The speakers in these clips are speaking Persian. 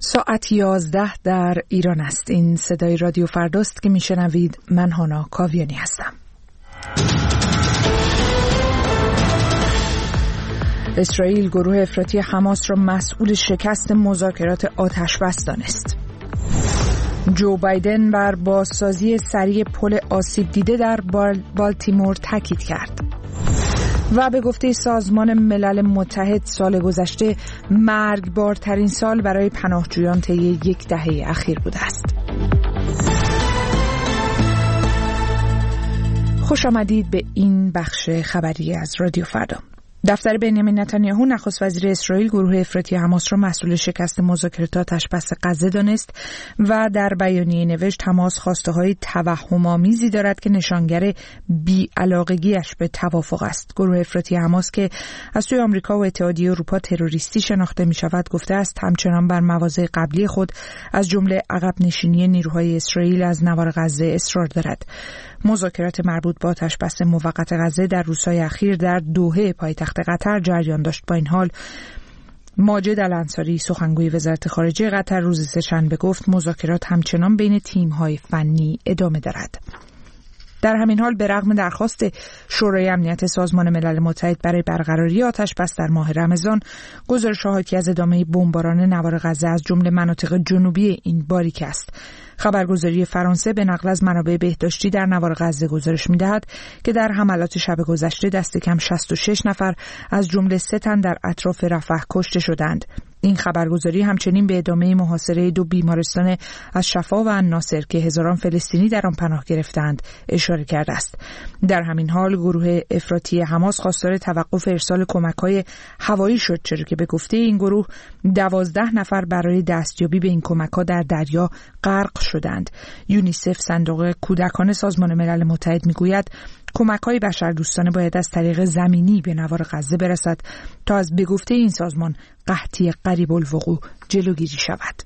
ساعت 11 در ایران است. این صدای رادیو فرداست که میشنوید. من هانا کاویانی هستم. اسرائیل گروه افراطی حماس را مسئول شکست مذاکرات آتش‌بس دانست. جو بایدن بر بازسازی سریع پل آسیب دیده در بالتیمور تاکید کرد. و به گفته سازمان ملل متحد سال گذشته مرگبارترین سال برای پناهجویان طی یک دهه اخیر بوده است. خوش آمدید به این بخش خبری از رادیو فردا. دفتر بنیامین نتانیاهو نخست وزیر اسرائیل گروه افراطی حماس را مسئول شکست مذاکرات آتش‌بس غزه دانست و در بیانیه نوشت حماس خواسته‌های توهم‌آمیزی دارد که نشانگر بی‌علاقگی‌اش به توافق است. گروه افراطی حماس که از سوی آمریکا و اتحادیه اروپا تروریستی شناخته می‌شود گفته است همچنان بر مواضع قبلی خود از جمله عقب نشینی نیروهای اسرائیل از نوار غزه اصرار دارد. مذاکرات مربوط به آتش‌بس موقت غزه در روزهای اخیر در دوحه پایتخت قطر جریان داشت. با این حال ماجد الانصاری سخنگوی وزارت خارجه قطر روز سه‌شنبه گفت مذاکرات همچنان بین تیم‌های فنی ادامه دارد. در همین حال به رغم درخواست شورای امنیت سازمان ملل متحد برای برقراری آتش‌بس در ماه رمضان، گزارش‌ها حاکی از ادامه بمباران نوار غزه از جمله مناطق جنوبی این باریک است. خبرگزاری فرانسه به نقل از منابع بهداشتی در نوار غزه گزارش می‌دهد که در حملات شب گذشته دست کم 66 نفر از جمله 3 تن در اطراف رفح کشته شدند. این خبرگزاری همچنین به ادامه محاصره 2 بیمارستان از شفا و الناصر که هزاران فلسطینی در آن پناه گرفتند اشاره کرده است. در همین حال گروه افراطی حماس خواستار توقف ارسال کمک‌های هوایی شد، چرا که به گفته این گروه 12 نفر برای دستیابی به این کمک‌ها در دریا غرق شدند. یونیسف صندوق کودکان سازمان ملل متحد میگوید کمک‌های بشردوستانه باید از طریق زمینی به نوار غزه برسد تا از به گفته این سازمان قحطی قریب الوقوع جلوگیری شود.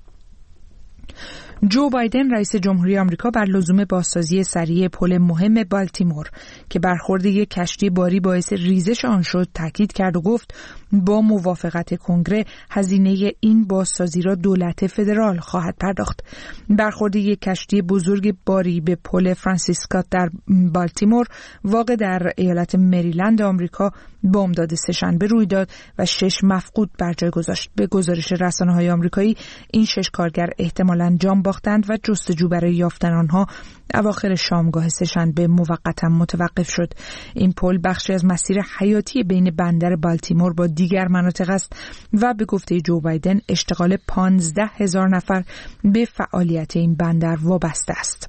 جو بایدن رئیس جمهوری آمریکا بر لزوم بازسازی سریع پل مهم بالتیمور که برخورد یک کشتی باری باعث ریزش آن شد تاکید کرد و گفت با موافقت کنگره هزینه این بازسازی را دولت فدرال خواهد پرداخت. برخورد یک کشتی بزرگ باری به پل فرانسیسکات در بالتیمور واقع در ایالت مریلند آمریکا بامداد سه‌شنبه روی داد و 6 مفقود بر جای گذاشت. به گزارش رسانه‌های آمریکایی این 6 کارگر احتمالاً جان باختند و جستجو برای یافتن آنها اواخر شامگاه سه‌شنبه موقتا متوقف شد. این پل بخشی از مسیر حیاتی بین بندر بالتیمور با دیگر مناطق است و به گفته جو بایدن اشتغال 15,000 نفر به فعالیت این بندر وابسته است.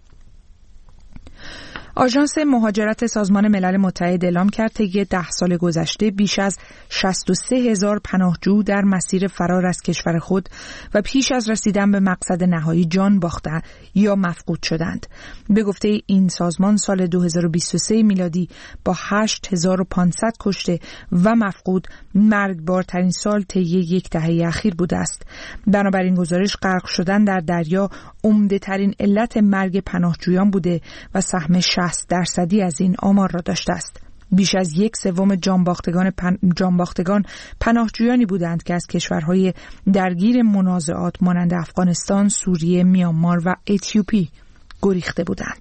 آژانس مهاجرت سازمان ملل متحد اعلام کرد طی 10 سال گذشته بیش از 63,000 پناهجو در مسیر فرار از کشور خود و پیش از رسیدن به مقصد نهایی جان باختند یا مفقود شدند. به گفته این سازمان سال 2023 میلادی با 8,500 کشته و مفقود مرگبارترین سال طی یک دهه اخیر بوده است. بنابراین گزارش غرق شدن در دریا عمده ترین علت مرگ پناهجویان بوده و سهم 60% از این آمار را داشته است. بیش از 1/3 جانباختگان پناهجویانی بودند که از کشورهای درگیر منازعات مانند افغانستان، سوریه، میانمار و اتیوپی گریخته بودند.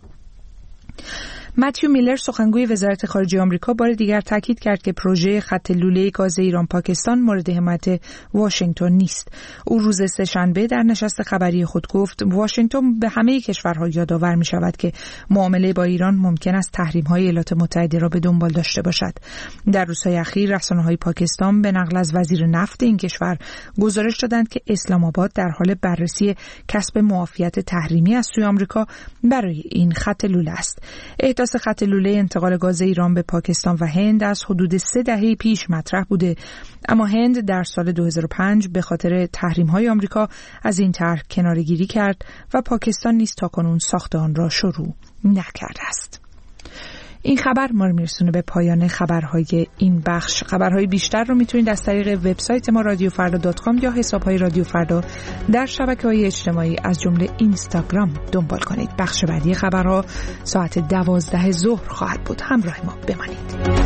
متیو میلر سخنگوی وزارت خارجه آمریکا بار دیگر تاکید کرد که پروژه خط لوله گاز ایران پاکستان مورد حمایت واشنگتن نیست. او روز سه‌شنبه در نشست خبری خود گفت واشنگتن به همه کشورها یادآور می شود که معامله با ایران ممکن است تحریم‌های ایالات متحده را به دنبال داشته باشد. در روزهای اخیر رسانه‌های پاکستان به نقل از وزیر نفت این کشور گزارش دادند که اسلام آباد در حال بررسی کسب معافیت تحریمی از سوی آمریکا برای این خط لوله است. احداث خط لوله انتقال گاز ایران به پاکستان و هند از حدود 3 دهه پیش مطرح بوده، اما هند در سال 2005 به خاطر تحریم‌های آمریکا از این طرح کناره‌گیری کرد و پاکستان نیز تاکنون ساخت آن را شروع نکرده است. این خبر ما رو میرسونه به پایان خبرهای این بخش. خبرهای بیشتر رو میتونید از طریق وبسایت ما radiofarda.com یا حساب‌های رادیو فردا در شبکه‌های اجتماعی از جمله اینستاگرام دنبال کنید. بخش بعدی خبرها ساعت 12 ظهر خواهد بود. همراه ما بمانید.